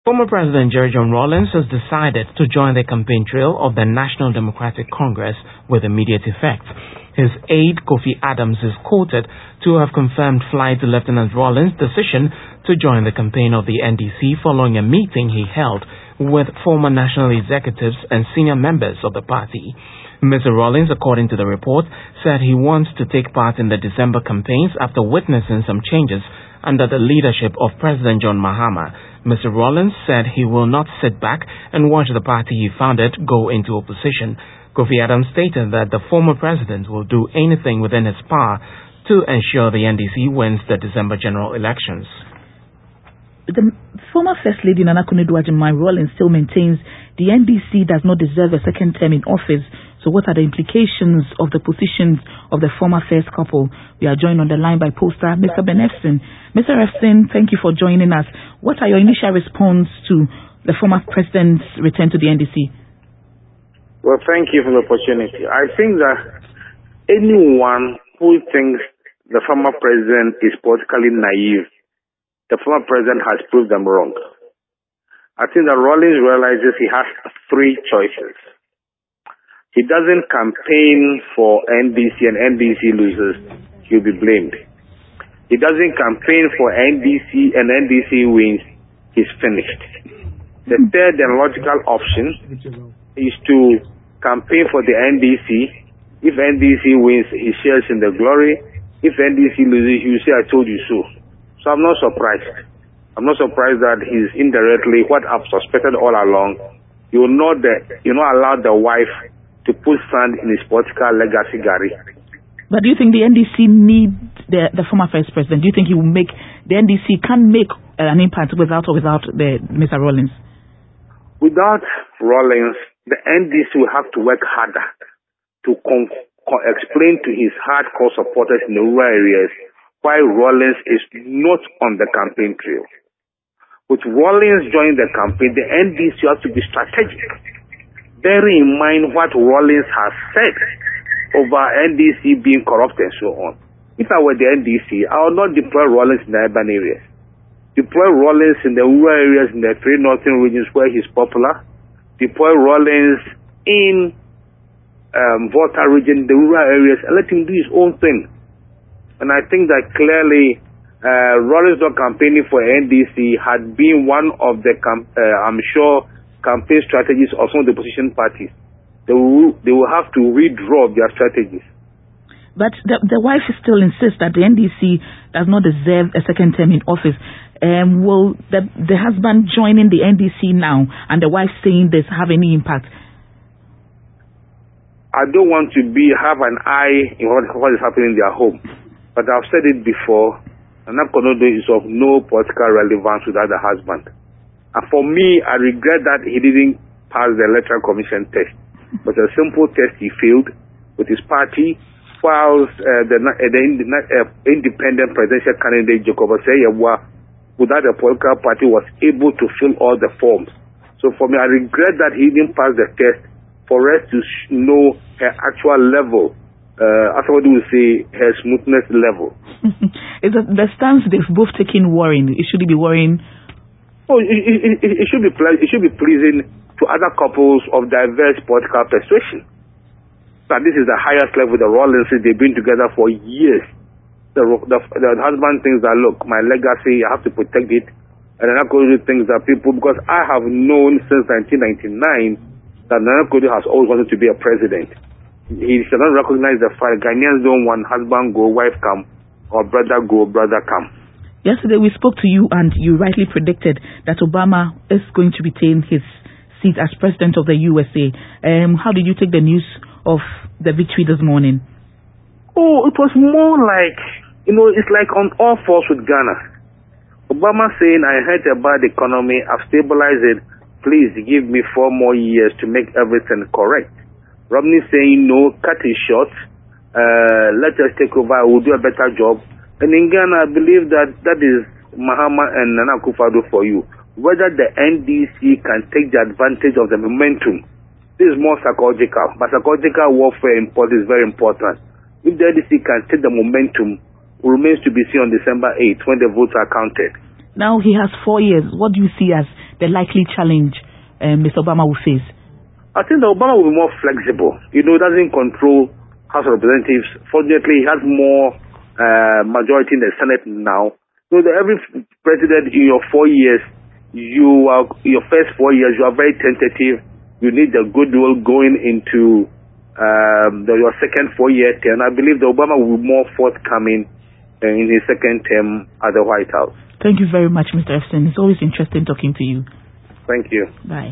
Former President Jerry John Rawlings has decided to join the campaign trail of the National Democratic Congress with immediate effect. His aide, Kofi Adams, is quoted to have confirmed Flight Lieutenant Rawlings' decision to join the campaign of the NDC following a meeting he held with former national executives and senior members of the party. Mr. Rawlings, according to the report, said he wants to take part in the December campaigns after witnessing some changes under the leadership of President John Mahama. Mr. Rawlings said he will not sit back and watch the party he founded go into opposition. Kofi Adams stated that the former president will do anything within his power to ensure the NDC wins the December general elections. The former First Lady Nana Konadu Agyeman Rawlings still maintains the NDC does not deserve a second term in office. So what are the implications of the positions of the former first couple? We are joined on the line by pollster Mr. Ben Efson. Mr. Efson, thank you for joining us. What are your initial response to the former president's return to the NDC? Well, thank you for the opportunity. I think that anyone who thinks the former president is politically naive, the former president has proved them wrong. I think that Rawlings realizes he has three choices. He doesn't campaign for NDC and NDC loses, he'll be blamed. He doesn't campaign for NDC and NDC wins, he's finished. The third and logical option is to campaign for the NDC. If NDC wins, he shares in the glory. If NDC loses, you say, I told you so. So I'm not surprised. I'm not surprised that he's indirectly, what I've suspected all along, you not allow the wife to put sand in his political legacy, Gary. But do you think the NDC need the former first president? Do you think he will make, the NDC can make an impact without Mr. Rawlings? Without Rawlings, the NDC will have to work harder to explain to his hardcore supporters in the rural areas why Rawlings is not on the campaign trail. With Rawlings joining the campaign, the NDC has to be strategic, bearing in mind what Rawlings has said over NDC being corrupt and so on. If I were the NDC, I would not deploy Rawlings in the urban areas. Deploy Rawlings in the rural areas, in the three northern regions where he's popular. Deploy Rawlings in Volta region, the rural areas, and let him do his own thing. And I think that clearly Rawlings not campaigning for NDC had been one of the, I'm sure, campaign strategies of some of the opposition parties. They will have to redraw their strategies. But the wife still insists that the NDC does not deserve a second term in office. Will the husband joining the NDC now and the wife saying this have any impact? I don't want to have an eye in what is happening in their home. But I've said it before, Nana Konadu is of no political relevance without the husband. And for me, I regret that he didn't pass the electoral commission test. It was a simple test he failed with his party, whilst the independent presidential candidate Jacob Oseyewa, without a political party, was able to fill all the forms. So for me, I regret that he didn't pass the test for us to know her actual level. As somebody would say, her smoothness level. Is the stance they've both taken worrying? It should be worrying. Oh, it should be pleasing to other couples of diverse political persuasion. That this is the highest level the Rawlings, they've been together for years. The husband thinks that, look, my legacy, I have to protect it. And Nana Konadu thinks that people, because I have known since 1999 that Nana Konadu has always wanted to be a president. He should not recognize the fact Ghanaians don't want husband go, wife come, or brother go, brother come. Yesterday we spoke to you and you rightly predicted that Obama is going to retain his seat as president of the USA. How did you take the news of the victory this morning? Oh, it was more like, it's like on all fours with Ghana. Obama saying, I heard about the economy, I've stabilized it, please give me 4 more years to make everything correct. Romney saying, no, cut it short, let us take over, we'll do a better job. And in Ghana, I believe that is Mahama and Nana Akufo-Addo for you. Whether the NDC can take the advantage of the momentum, this is more psychological. But psychological warfare in politics is very important. If the NDC can take the momentum, it remains to be seen on December 8th when the votes are counted. Now he has 4 years. What do you see as the likely challenge Mr. Obama will face? I think that Obama will be more flexible. He doesn't control House of Representatives. Fortunately, he has more majority in the Senate now. Every president in your 4 years, your first 4 years, you are very tentative. You need the goodwill going into your second 4-year term. I believe that Obama will be more forthcoming in his second term at the White House. Thank you very much, Mr. Efson. It's always interesting talking to you. Thank you. Bye.